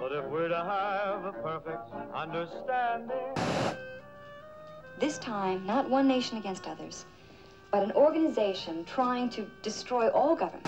But if we're to have a perfect understanding. This time, not one nation against others, but an organization trying to destroy all government.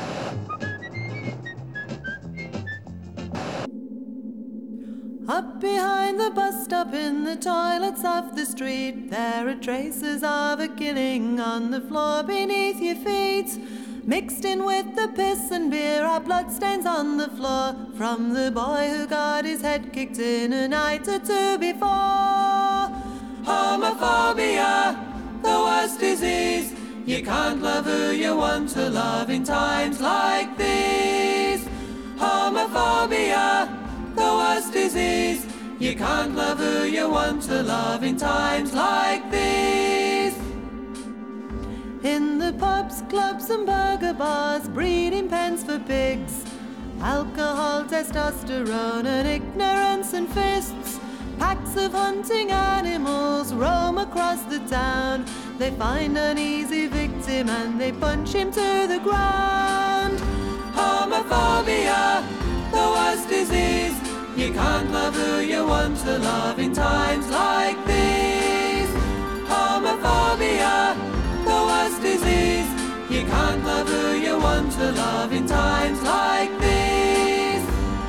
Up behind the bus stop in the toilets of the street, there are traces of a killing on the floor beneath your feet. Mixed in with the piss and beer are bloodstains on the floor from the boy who got his head kicked in a night or two before. Homophobia, the worst disease. You can't love who you want to love in times like these. Homophobia, the worst disease. You can't love who you want to love in times like these. In the pubs, clubs and burger bars, breeding pens for pigs, alcohol, testosterone and ignorance and fists. Packs of hunting animals roam across the town. They find an easy victim and they punch him to the ground. Homophobia, the worst disease. You can't love who you want to love in times like these. Homophobia, the worst disease. You can't love who you want to love in times like these.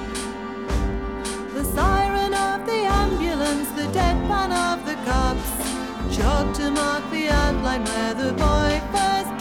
The siren of the ambulance, the deadpan of the cops, chalk to mark the outline where the boy first